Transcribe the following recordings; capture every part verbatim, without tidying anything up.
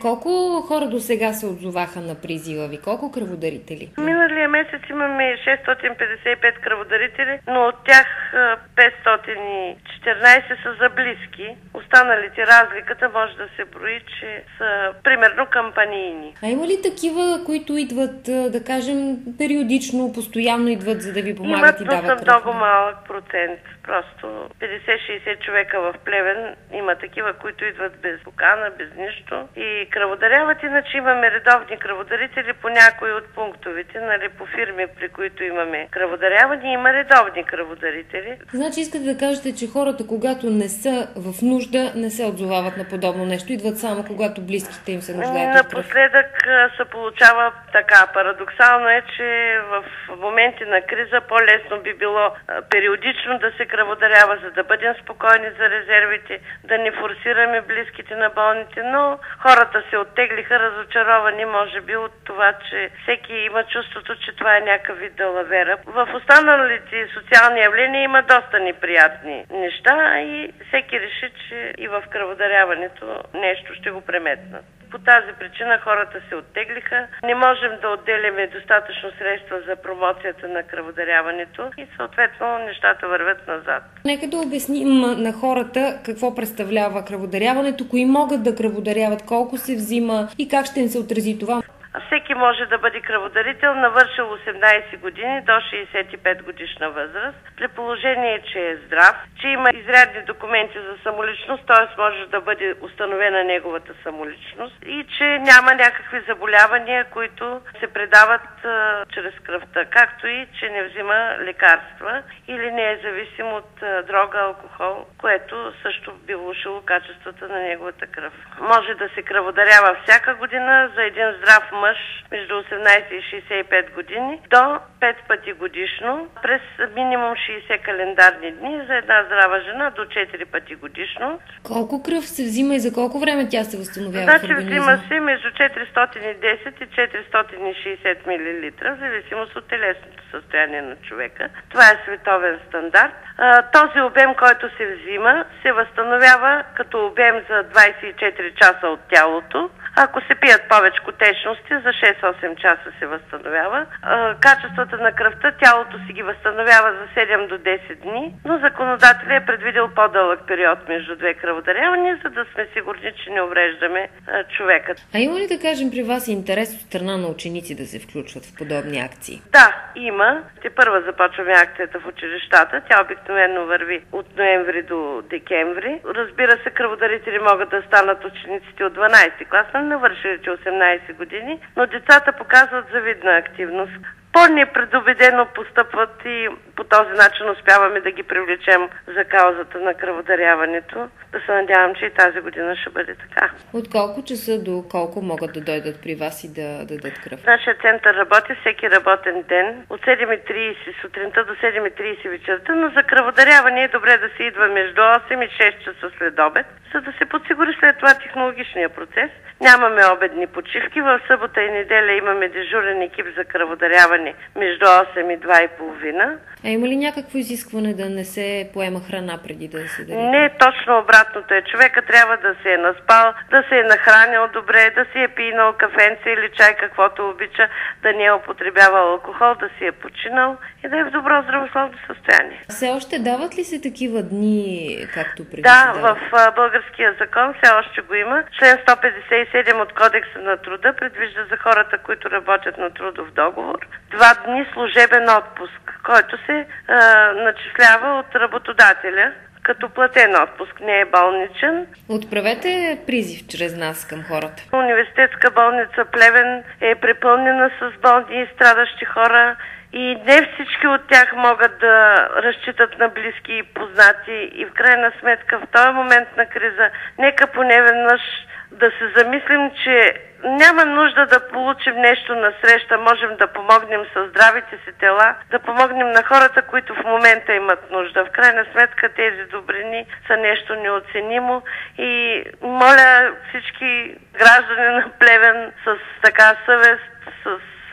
Колко хора до сега се отзоваха на призива ви? Колко кръводарители? Миналия месец имаме шестстотин петдесет и пет кръводарители, но от тях петстотин и четиринадесет са за близки. Останалите, разликата може да се брои, че са примерно кампанийни. А има ли такива, които идват, да кажем, периодично, постоянно идват, за да ви помагат и дават кръв? Имат много малък процент. Просто петдесет-шейсет човека в Плевен има такива, които идват без покана, без нищо и кръводаряват. Иначе имаме редовни кръводарители по някои от пунктовете, нали, по фирми, при които имаме кръводаряване, има редовни кръводарители. Значи искате да кажете, че хората, когато не са в нужда, не се отзовават на подобно нещо, идват само когато близките им се нуждаят от кръв? Напоследък се получава така. Парадоксално е, че в моменти на криза по-лесно би било периодично да се кръводарява, за да бъдем спокойни за резервите, да не форсираме близките на болните, но хората се оттеглиха разочаровани, може би, от това, че всеки има чувството, че това е някакъв вид далавера. В останалите социални явления има доста неприятни неща и всеки реши, че и в кръводаряването нещо ще го преметнат. По тази причина хората се оттеглиха. Не можем да отделяме достатъчно средства за промоцията на кръводаряването и съответно нещата вървят назад. Нека да обясним на хората какво представлява кръводаряването, кои могат да кръводаряват, колко се взима и как ще им се отрази това. Всеки може да бъде кръводарител, навършил осемнадесет години до шейсет и пет годишна възраст, при положение, че е здрав, че има изрядни документи за самоличност, т.е. може да бъде установена неговата самоличност и че няма някакви заболявания, които се предават а, чрез кръвта, както и че не взима лекарства или не е зависим от а, дрога, алкохол, което също би влошило качеството на неговата кръв. Може да се кръводарява всяка година за един здрав мъж между осемнадесет и шейсет и пет години до пет пъти годишно, през минимум шейсет календарни дни, за една здрава жена до четири пъти годишно. Колко кръв се взима и за колко време тя се възстановява значи, в организма? Взима се между четиристотин и десет и четиристотин и шейсет милилитра, в зависимост от телесното състояние на човека. Това е световен стандарт. Този обем, който се взима, се възстановява като обем за двадесет и четири часа от тялото. Ако се пият повече течности, за шест-осем часа се възстановява. Качествата на кръвта тялото си ги възстановява за седем до десет дни, но законодателят е предвидил по-дълъг период между две кръводарявания, за да сме сигурни, че не увреждаме човека. А има ли, да кажем, при вас интерес от страна на ученици да се включват в подобни акции? Да, има. Те първа започваме акцията в училищата. Тя обикновено върви от ноември до декември. Разбира се, кръводарители могат да станат учениците от дванадесети клас, навършилите осемнадесет години, но децата показват завидна активност. По-непредубедено постъпват и по този начин успяваме да ги привлечем за каузата на кръводаряването. Да се надявам, че и тази година ще бъде така. От колко часа до колко могат да дойдат при вас и да дадат кръв? Нашия център работи всеки работен ден от седем и тридесет сутринта до седем и тридесет вечерта, но за кръводаряване е добре да се идва между осем и шест часа след обед, за да се подсигури след това технологичния процес. Нямаме обедни почивки. В събота и неделя имаме дежурен екип за кръводаряване между осем и два и половина. А има ли някакво изискване да не се поема храна преди да се даде? Не, точно обратното е. Човека трябва да се е наспал, да се е нахранил добре, да си е пинал кафенце или чай, каквото обича, да не е употребявал алкохол, да си е починал и да е в добро здравословно състояние. Все още дават ли се такива дни, както преди? Да, в българския закон все още го има. Член сто петдесет и седем от Кодекса на труда предвижда за хората, които работят на трудов договор, два дни служебен отпуск, който се а, начислява от работодателя като платен отпуск, не е болничен. Отправете призив чрез нас към хората. Университетска болница Плевен е препълнена с болни и страдащи хора и не всички от тях могат да разчитат на близки и познати и в крайна сметка в този момент на криза нека поне веднъж да се замислим, че няма нужда да получим нещо насреща, можем да помогнем със здравите си тела, да помогнем на хората, които в момента имат нужда. В крайна сметка тези добрини са нещо неоценимо и моля всички граждани на Плевен с така съвест, с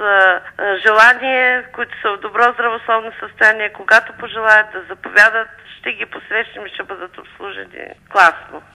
желание, които са в добро здравословно състояние, когато пожелаят да заповядат, ще ги посрещнем и ще бъдат обслужени класно.